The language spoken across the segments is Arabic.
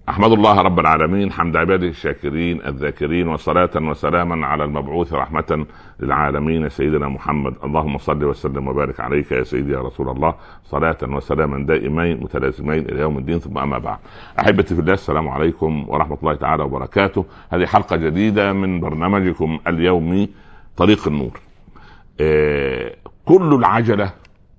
أحمد الله رب العالمين حمد عباده الشاكرين الذاكرين، وصلاة وسلاما على المبعوث رحمة للعالمين سيدنا محمد. اللهم صل وسلم وبارك عليك يا سيدي يا رسول الله، صلاة وسلاما دائمين متلازمين إلى يوم الدين. ثم أما بعد، أحبتي في الله، السلام عليكم ورحمة الله تعالى وبركاته. هذه حلقة جديدة من برنامجكم اليومي طريق النور. كل العجلة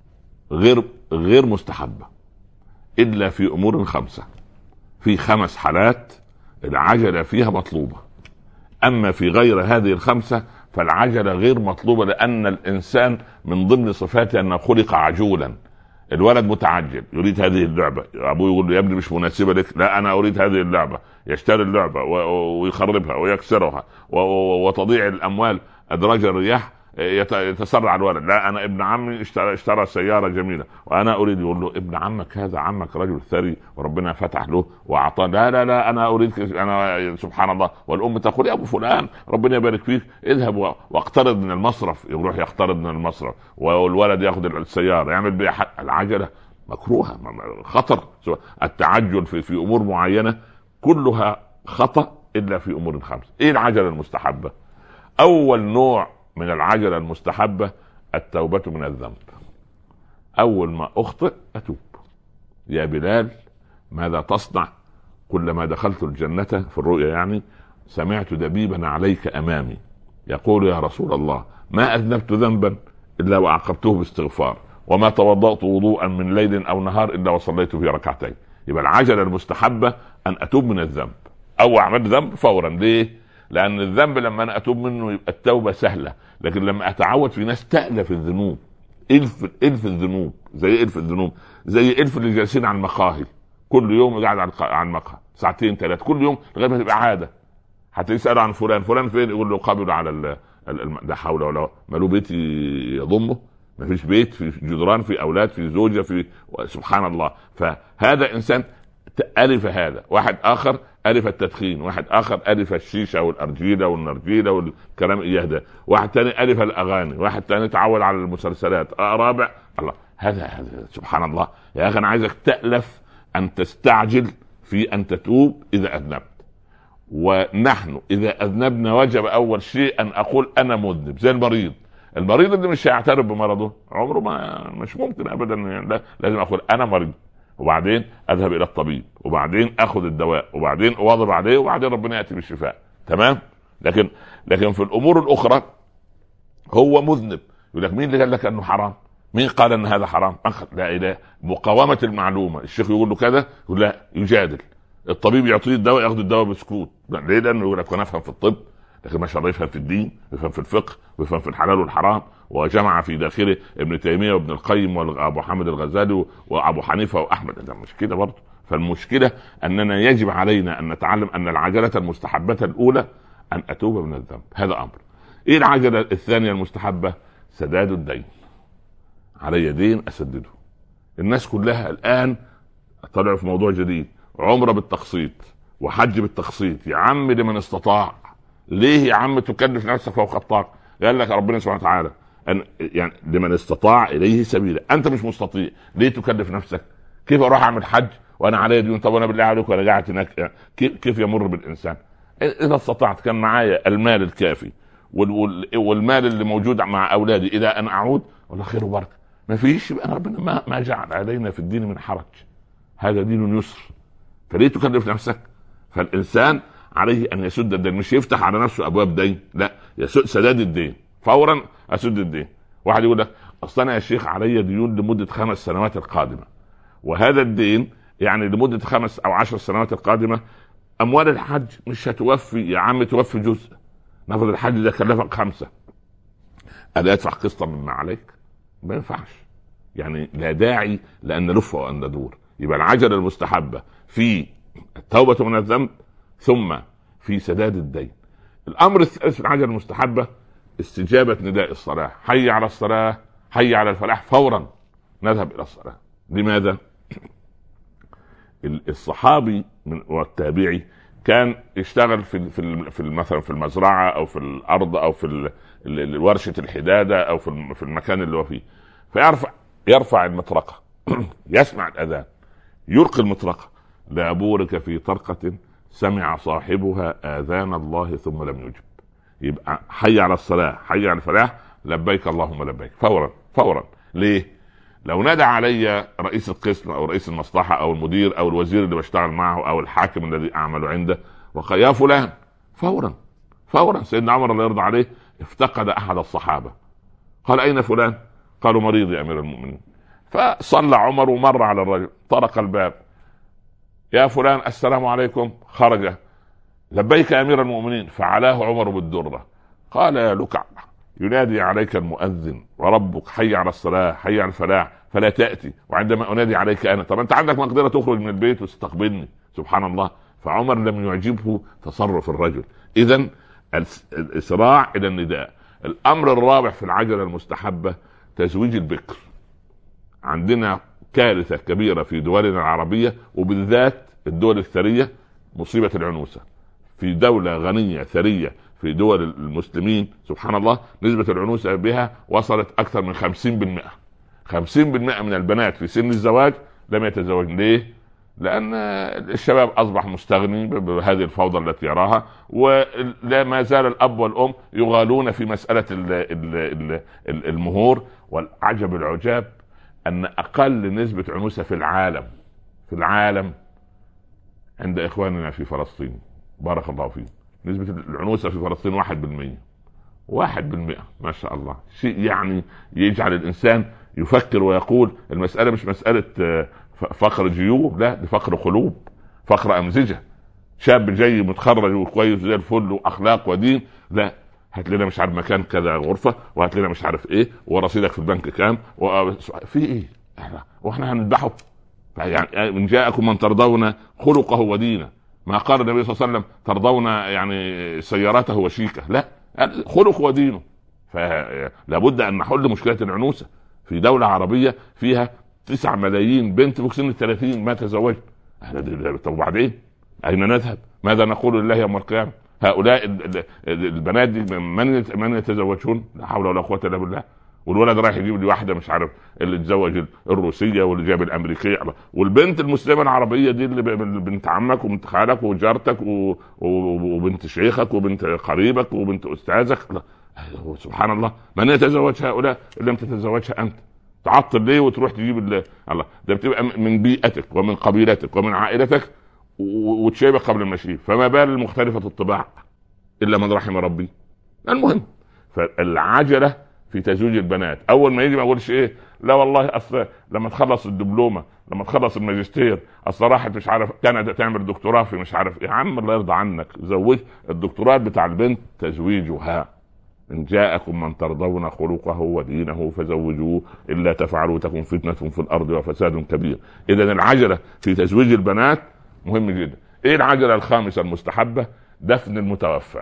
غير مستحبة إلا في أمور خمسة. في 5 حالات العجلة فيها مطلوبة، أما في غير هذه الخمسة فالعجلة غير مطلوبة، لأن الإنسان من ضمن صفاته أنه خلق عجولا. الولد متعجل، يريد هذه اللعبة، أبوه يقول له يا ابني مش مناسبة لك، لا أنا أريد هذه اللعبة، يشتري اللعبة ويخربها ويكسرها وتضيع الأموال أدراج الرياح، يتسرع الولد، لا انا ابن عمي اشترى سياره جميله وانا اريد. يقول له ابن عمك هذا عمك رجل ثري وربنا فتح له واعطاه، لا انا اريد، انا سبحان الله. والام تقول يا ابو فلان ربنا يبارك فيك اذهب واقترض من المصرف، يروح يقترض من المصرف والولد ياخذ السياره يعمل بها حق. العجله مكروهه، خطر. التعجل في امور معينه كلها خطأ الا في امور 5. ايه العجله المستحبه؟ اول نوع من العجلة المستحبة التوبة من الذنب. أول ما أخطئ أتوب. يا بلال ماذا تصنع؟ كلما دخلت الجنة، في الرؤيا يعني، سمعت دبيبا عليك أمامي يقول يا رسول الله ما أذنبت ذنبا إلا وعاقبته باستغفار، وما توضأت وضوءا من ليل أو نهار إلا وصليت في 2 ركعتين. يبقى العجلة المستحبة أن أتوب من الذنب أو أعمل ذنب فورا. ليه؟ لأن الذنب لما أنا أتوب منه يبقى التوبة سهلة، لكن لما أتعود في ناس تألف الذنوب، إلف الذنوب، زي إلف اللي جالسين على المقاهي كل يوم قاعد على المقهى 2 3 كل يوم لغاية ما تبقى عادة. هتسأله عن فلان فين؟ يقول له قابله على لا حول ولا قوة. ماله بيت يضمه؟ ما فيش بيت، في جدران، في أولاد، في زوجة، في سبحان الله. فهذا إنسان ألف هذا. واحد آخر ألف التدخين، واحد آخر ألف الشيشة والأرجيلة والنرجيلة والكلام إياه ده، واحد تاني ألف الأغاني، واحد تاني تعود على المسلسلات، رابع الله. هذا سبحان الله. يا أخي أنا عايزك تألف أن تستعجل في أن تتوب إذا أذنبت. ونحن إذا أذنبنا وجب أول شيء أن أقول أنا مذنب. زي المريض اللي مش هيعترف بمرضه عمره ما، مش ممكن أبدا. لا، لازم أقول أنا مريض، وبعدين اذهب الى الطبيب، وبعدين اخذ الدواء، وبعدين اواظب عليه، وبعدين ربنا ياتي بالشفاء. تمام. لكن في الامور الاخرى هو مذنب. يقول لك مين اللي قال لك انه حرام؟ مين قال ان هذا حرام؟ لا اله. مقاومه المعلومه. الشيخ يقول له كذا، يقول لا، يجادل. الطبيب يعطيه الدواء، ياخذ الدواء بسكوت. ليه؟ لانه يقول لك انا افهم في الطب، لكن ما شاء الله يفهم في الدين، يفهم في الفقه، ويفهم في الحلال والحرام. وجمع في داخله ابن تيمية وابن القيم وابو حامد الغزالي وابو حنيفة واحمد. ده مش كده برضه. فالمشكلة اننا يجب علينا ان نتعلم ان العجلة المستحبة الاولى ان اتوب من الذنب. هذا امر. ايه العجلة الثانية المستحبة؟ سداد الدين. علي دين اسدده. الناس كلها الان طلعوا في موضوع جديد، عمرة بالتقسيط وحج بالتقسيط. يا عم لمن استطاع. ليه يا عم تكلف نفسك فوق الطاقة؟ قال لك ربنا سبحانه وتعالى يعني لمن استطاع اليه سبيلا. انت مش مستطيع، ليه تكلف نفسك؟ كيف اروح اعمل حج وانا علي ديون؟ طب انا بالله عليك وانا قاعد هناك، كيف يمر بالانسان؟ اذا استطعت، كان معايا المال الكافي والمال اللي موجود مع اولادي الى ان اعود، والله خير وبركه. ما فيش، يبقى ربنا ما جعل علينا في الدين من حرج، هذا دين يسر. فليه تكلف نفسك؟ فالانسان عليه ان يسد الدين، مش يفتح على نفسه ابواب دين، لا، سداد الدين فورا. اسد الدين. واحد يقول لك اصلا انا يا شيخ علي ديون لمده 5 سنوات القادمه، وهذا الدين يعني لمده 5 أو 10 سنوات القادمه. اموال الحج مش هتوفي يا عم، توفي جزء. نفرض الحج ده كلفك 5، الا يدفع قسطا مما عليك؟ ما ينفعش. يعني لا داعي لان نلف وان ندور. يبقى العجله المستحبه في التوبه من الذنب، ثم في سداد الدين. الامر الثالث في العجله المستحبه استجابة نداء الصلاة. حي على الصلاة، حي على الفلاح، فورا نذهب إلى الصلاة. لماذا؟ الصحابي والتابعي كان يشتغل في مثلا في المزرعة أو في الأرض أو في ورشة الحدادة أو في المكان اللي هو فيه، فيرفع المطرقة يسمع الأذان، يلقي المطرقة، لا بورك في طرقة سمع صاحبها آذان الله ثم لم يجب. يبقى حي على الصلاة حي على الفلاح لبيك اللهم لبيك فورا فورا. ليه؟ لو نادى علي رئيس القسم او رئيس المصلحة او المدير او الوزير اللي بشتغل معه او الحاكم الذي اعمل عنده وقال يا فلان، فورا فورا. سيدنا عمر الله يرضى عليه افتقد احد الصحابة، قال اين فلان؟ قالوا مريض يا امير المؤمنين. فصلى عمر ومر على الرجل، طرق الباب، يا فلان السلام عليكم. خرج، لبيك يا امير المؤمنين. فعلاه عمر بالدرة، قال يا لكع، ينادي عليك المؤذن وربك حي على الصلاة حي على الفلاح فلا تأتي، وعندما انادي عليك انا، طب انت عندك مقدرة تخرج من البيت وتستقبلني؟ سبحان الله. فعمر لم يعجبه تصرف الرجل. اذا الاسراع الى النداء. الامر الرابع في العجلة المستحبة تزويج البكر. عندنا كارثة كبيرة في دولنا العربية وبالذات الدول الثرية، مصيبة العنوسة. في دولة غنية ثرية في دول المسلمين سبحان الله نسبة العنوسة بها وصلت أكثر من 50%. 50% من البنات في سن الزواج لم يتزوجن. ليه؟ لأن الشباب أصبح مستغني بهذه الفوضى التي يراها، ولا ما زال الأب والأم يغالون في مسألة المهور. والعجب العجاب أن أقل نسبة عنوسة في العالم عند إخواننا في فلسطين، بارك الله فيهم. نسبة العنوسة في فلسطين 1%. 1%، ما شاء الله. شيء يعني يجعل الإنسان يفكر ويقول المسألة مش مسألة فقر جيوب، لا، دي فقر قلوب، فقر أمزجة. شاب جاي متخرج وكويس زي الفل وأخلاق ودين، لا، هات لنا مش عارف مكان كذا غرفة، وهات لنا مش عارف ايه، ورصيدك في البنك كام، في ايه؟ واحنا هنذبحه؟ يعني من جاءكم من ترضون خلقه ودينه. ما قال النبي صلى الله عليه وسلم ترضون يعني سيارته وشيكه، لا، خلقه ودينه. فلا بد ان نحل مشكله العنوسه في دوله عربيه فيها 9 ملايين بنت فوق سن 30 ما تزوجت. طب وبعدين اين نذهب؟ ماذا نقول لله يوم القيامه؟ هؤلاء البنات دي من يتزوجون؟ لا حول ولا قوه الا بالله. والولد رايح يجيب لي واحده مش عارف اللي تزوج الروسيه واللي جاب الامريكيه، والبنت المسلمه العربيه دي اللي بنت عمك وبنت خالك وجارتك وبنت شيخك وبنت قريبك وبنت استاذك. سبحان الله. من يتزوج هؤلاء؟ لم تتزوجها انت. تعطل ليه وتروح تجيب الله؟ ده بتبقى من بيئتك ومن قبيلتك ومن عائلتك وتشيبك قبل المشيب، فما بال المختلفة الطباع إلا من رحم ربي. المهم، فالعجلة في تزويج البنات. أول ما يجي ما أقولش إيه، لا والله أصل لما تخلص الدبلومة، لما تخلص الماجستير، أصل راحت مش عارف كندا تعمل دكتوراه في مش عارف إيه. يا عم الله يرضى عنك، زوج الدكتوراه بتاع البنت تزويجها. إن جاءكم من ترضون خلقه ودينه فزوجوه إلا تفعلوا تكن فتنة في الأرض وفساد كبير. إذا العجلة في تزويج البنات مهم جدا. ايه العجلة الخامسة المستحبة؟ دفن المتوفى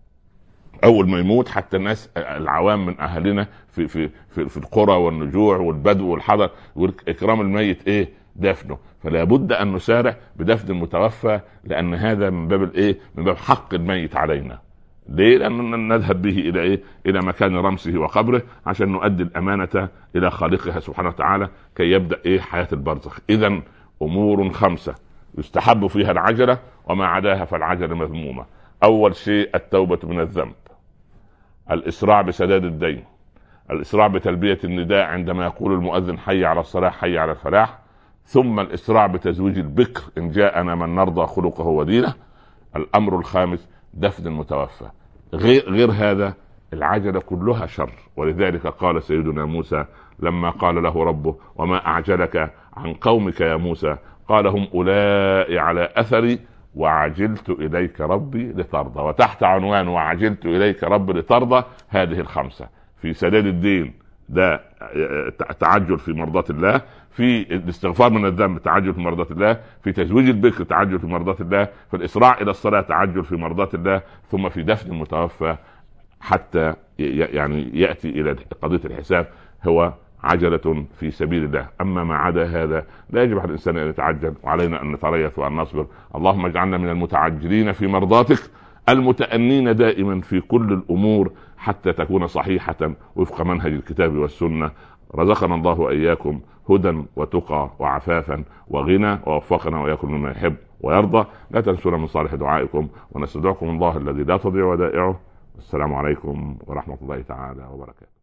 اول ما يموت، حتى الناس العوام من اهلنا في القرى والنجوع والبدو والحضر واكرام الميت ايه؟ دفنه. فلا بد ان نسارع بدفن المتوفى، لان هذا من باب الايه؟ من باب حق الميت علينا. ليه؟ لأن نذهب به إلى إيه؟ إلى مكان رمسه وقبره عشان نؤدي الأمانة إلى خالقها سبحانه وتعالى كي يبدأ إيه؟ حياة البرزخ. إذن أمور 5 يستحب فيها العجلة، وما عداها فالعجلة مذمومة. أول شيء التوبة من الذنب، الإسراع بسداد الدين، الإسراع بتلبية النداء عندما يقول المؤذن حي على الصلاة حي على الفلاح، ثم الإسراع بتزويج البكر إن جاءنا من نرضى خلقه ودينه. الأمر الخامس دفن المتوفى. غير هذا العجلة كلها شر. ولذلك قال سيدنا موسى لما قال له ربه وما أعجلك عن قومك يا موسى؟ قال هم أولئك على أثري وعجلت إليك ربي لترضى. وتحت عنوان وعجلت إليك ربي لترضى هذه 5 في سداد الدين، ده تعجل في مرضاة الله، في الاستغفار من الذنب تعجل في مرضاة الله، في تزويج البكر تعجل في مرضاة الله، في الإسراع إلى الصلاة تعجل في مرضاة الله، ثم في دفن المتوفى حتى يعني يأتي إلى قضية الحساب هو عجلة في سبيل الله. أما ما عدا هذا لا يجب على الإنسان أن يتعجل، وعلينا أن نتريث وأن نصبر. اللهم اجعلنا من المتعجلين في مرضاتك المتأنين دائما في كل الأمور حتى تكون صحيحة وفق منهج الكتاب والسنة. رزقنا الله وإياكم هدى وتقى وعفافا وغنى، ووفقنا وإياكم مما يحب. ويرضى. لا تنسونا من صالح دعائكم، ونستودعكم الله الذي لا تضيع ودائعه. السلام عليكم ورحمة الله تعالى وبركاته.